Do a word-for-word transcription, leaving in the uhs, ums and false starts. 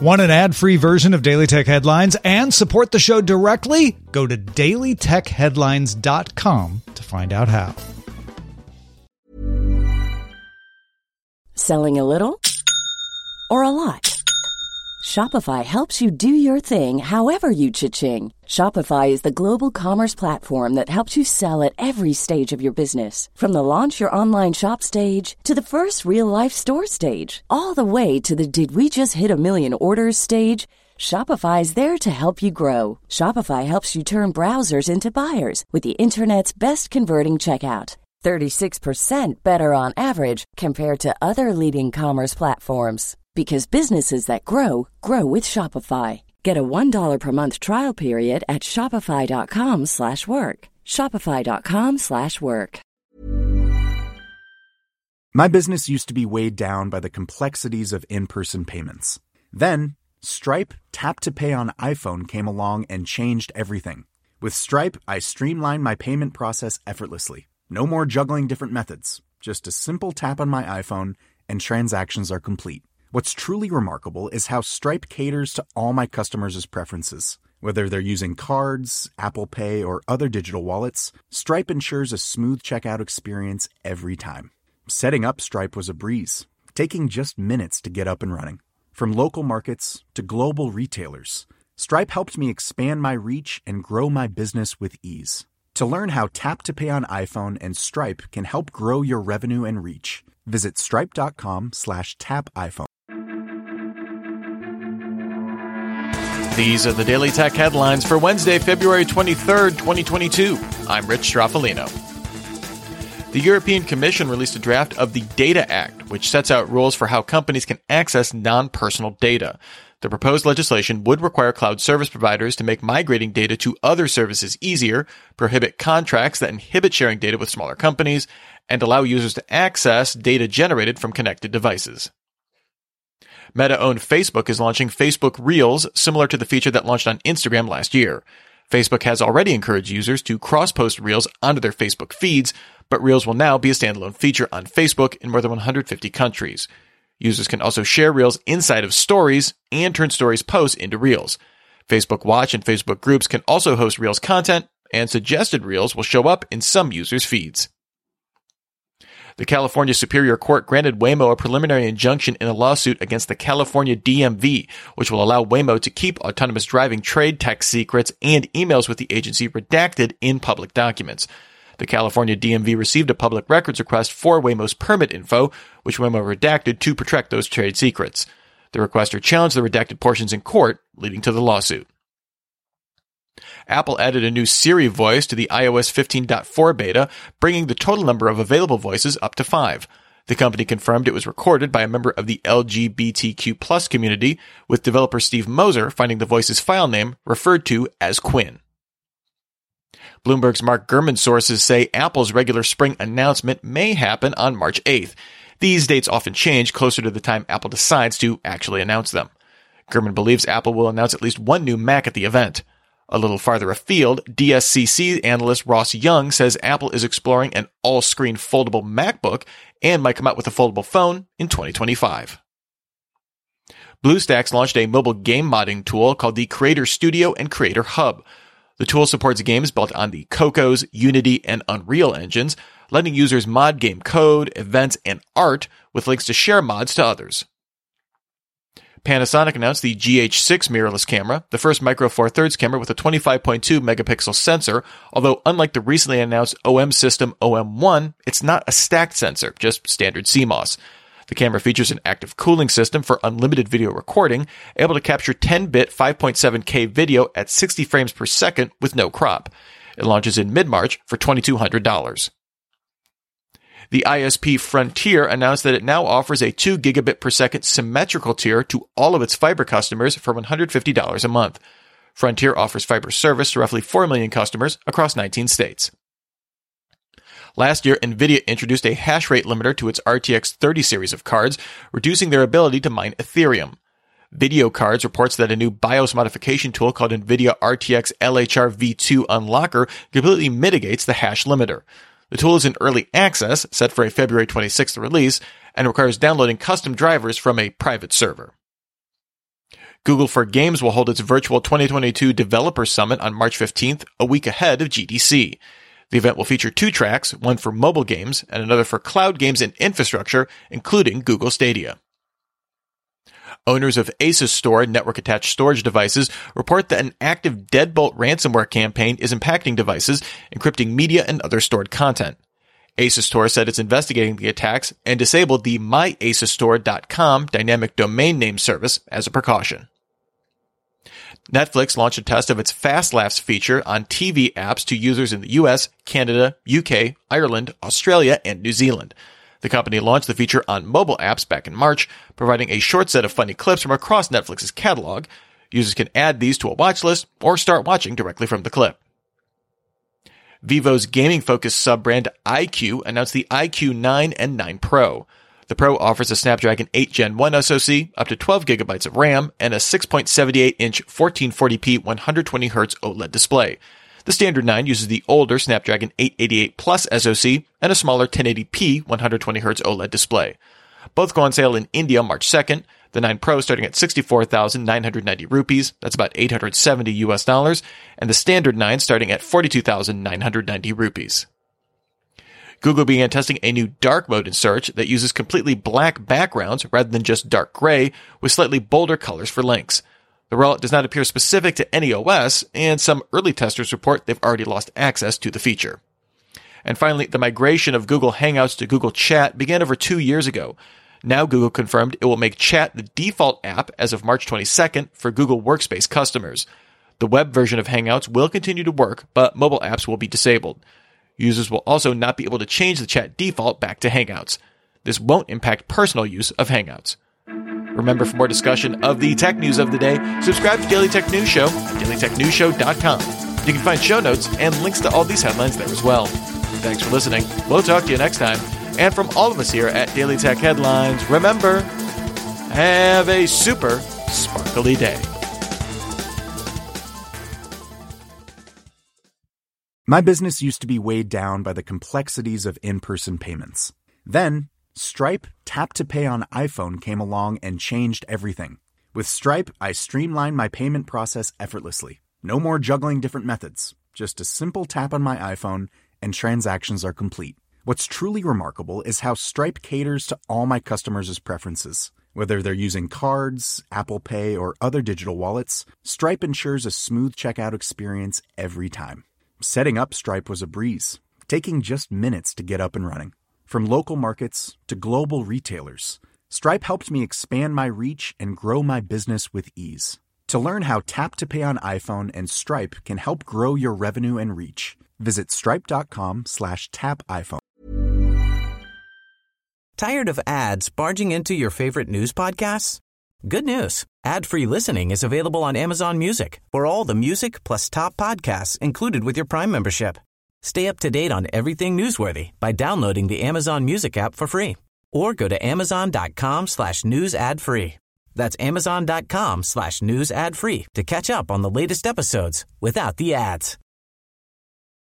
Want an ad-free version of Daily Tech Headlines and support the show directly? Go to daily tech headlines dot com to find out how. Selling a little or a lot? Shopify helps you do your thing however you cha-ching. Shopify is the global commerce platform that helps you sell at every stage of your business. From the launch your online shop stage to the first real-life store stage, all the way to the did we just hit a million orders stage. Shopify is there to help you grow. Shopify helps you turn browsers into buyers with the internet's best converting checkout. thirty-six percent better on average compared to other leading commerce platforms. Because businesses that grow, grow with Shopify. Get a one dollar per month trial period at shopify.com slash work. Shopify.com slash work. My business used to be weighed down by the complexities of in-person payments. Then, Stripe Tap to Pay on iPhone came along and changed everything. With Stripe, I streamlined my payment process effortlessly. No more juggling different methods. Just a simple tap on my iPhone and transactions are complete. What's truly remarkable is how Stripe caters to all my customers' preferences. Whether they're using cards, Apple Pay, or other digital wallets, Stripe ensures a smooth checkout experience every time. Setting up Stripe was a breeze, taking just minutes to get up and running. From local markets to global retailers, Stripe helped me expand my reach and grow my business with ease. To learn how Tap to Pay on iPhone and Stripe can help grow your revenue and reach, visit stripe.com slash tap iPhone. These are the Daily Tech Headlines for Wednesday, February twenty-third, twenty twenty-two. I'm Rich Straffolino. The European Commission released a draft of the Data Act, which sets out rules for how companies can access non-personal data. The proposed legislation would require cloud service providers to make migrating data to other services easier, prohibit contracts that inhibit sharing data with smaller companies, and allow users to access data generated from connected devices. Meta-owned Facebook is launching Facebook Reels, similar to the feature that launched on Instagram last year. Facebook has already encouraged users to cross-post Reels onto their Facebook feeds, but Reels will now be a standalone feature on Facebook in more than one hundred fifty countries. Users can also share Reels inside of Stories and turn Stories posts into Reels. Facebook Watch and Facebook Groups can also host Reels content, and suggested Reels will show up in some users' feeds. The California Superior Court granted Waymo a preliminary injunction in a lawsuit against the California D M V, which will allow Waymo to keep autonomous driving trade tech secrets and emails with the agency redacted in public documents. The California D M V received a public records request for Waymo's permit info, which Waymo redacted to protect those trade secrets. The requester challenged the redacted portions in court, leading to the lawsuit. Apple added a new Siri voice to the i O S fifteen point four beta, bringing the total number of available voices up to five. The company confirmed it was recorded by a member of the L G B T Q plus community, with developer Steve Moser finding the voice's file name referred to as Quinn. Bloomberg's Mark Gurman sources say Apple's regular spring announcement may happen on March eighth. These dates often change closer to the time Apple decides to actually announce them. Gurman believes Apple will announce at least one new Mac at the event. A little farther afield, D S C C analyst Ross Young says Apple is exploring an all-screen foldable MacBook and might come out with a foldable phone in twenty twenty-five. BlueStacks launched a mobile game modding tool called the Creator Studio and Creator Hub. The tool supports games built on the Cocos, Unity, and Unreal engines, letting users mod game code, events, and art with links to share mods to others. Panasonic announced the G H six mirrorless camera, the first Micro Four Thirds camera with a twenty-five point two megapixel sensor, although unlike the recently announced O M system O M one, it's not a stacked sensor, just standard C M O S. The camera features an active cooling system for unlimited video recording, able to capture ten bit five point seven K video at sixty frames per second with no crop. It launches in mid-March for two thousand two hundred dollars. The I S P Frontier announced that it now offers a two gigabit per second symmetrical tier to all of its fiber customers for one hundred fifty dollars a month. Frontier offers fiber service to roughly four million customers across nineteen states. Last year, NVIDIA introduced a hash rate limiter to its R T X thirty series of cards, reducing their ability to mine Ethereum. Video Cards reports that a new BIOS modification tool called NVIDIA R T X L H R V two Unlocker completely mitigates the hash limiter. The tool is in early access, set for a February twenty-sixth release, and requires downloading custom drivers from a private server. Google for Games will hold its virtual twenty twenty-two Developer Summit on March fifteenth, a week ahead of G D C. The event will feature two tracks, one for mobile games and another for cloud games and infrastructure, including Google Stadia. Owners of Asus Store network-attached storage devices report that an active Deadbolt ransomware campaign is impacting devices, encrypting media and other stored content. Asus Store said it's investigating the attacks and disabled the my asus store dot com dynamic domain name service as a precaution. Netflix launched a test of its Fast Laughs feature on T V apps to users in the U S, Canada, U K, Ireland, Australia, and New Zealand. The company launched the feature on mobile apps back in March, providing a short set of funny clips from across Netflix's catalog. Users can add these to a watch list or start watching directly from the clip. Vivo's gaming-focused sub-brand iQOO announced the iQOO nine and nine Pro. The Pro offers a Snapdragon eight Gen one S O C, up to twelve gigabytes of RAM, and a six point seven eight inch fourteen forty p one hundred twenty hertz OLED display. The standard nine uses the older Snapdragon eight eighty-eight Plus S O C and a smaller ten eighty p one hundred twenty hertz OLED display. Both go on sale in India March second. The nine Pro starting at sixty-four thousand nine hundred ninety rupees, that's about eight hundred seventy U S dollars, and the standard nine starting at forty-two thousand nine hundred ninety rupees. Google began testing a new dark mode in search that uses completely black backgrounds rather than just dark gray, with slightly bolder colors for links. The rollout does not appear specific to any O S, and some early testers report they've already lost access to the feature. And finally, the migration of Google Hangouts to Google Chat began over two years ago. Now Google confirmed it will make Chat the default app as of March twenty-second for Google Workspace customers. The web version of Hangouts will continue to work, but mobile apps will be disabled. Users will also not be able to change the chat default back to Hangouts. This won't impact personal use of Hangouts. Remember, for more discussion of the tech news of the day, subscribe to Daily Tech News Show at daily tech news show dot com. You can find show notes and links to all these headlines there as well. Thanks for listening. We'll talk to you next time. And from all of us here at Daily Tech Headlines, remember, have a super sparkly day. My business used to be weighed down by the complexities of in-person payments. Then, Stripe Tap to Pay on iPhone came along and changed everything. With Stripe, I streamlined my payment process effortlessly. No more juggling different methods. Just a simple tap on my iPhone and transactions are complete. What's truly remarkable is how Stripe caters to all my customers' preferences. Whether they're using cards, Apple Pay, or other digital wallets, Stripe ensures a smooth checkout experience every time. Setting up Stripe was a breeze, taking just minutes to get up and running. From local markets to global retailers, Stripe helped me expand my reach and grow my business with ease. To learn how Tap to Pay on iPhone and Stripe can help grow your revenue and reach, visit stripe.com slash tap iPhone. Tired of ads barging into your favorite news podcasts? Good news. Ad-free listening is available on Amazon Music for all the music plus top podcasts included with your Prime membership. Stay up to date on everything newsworthy by downloading the Amazon Music app for free or go to amazon.com slash news ad free. That's amazon.com slash news ad free to catch up on the latest episodes without the ads.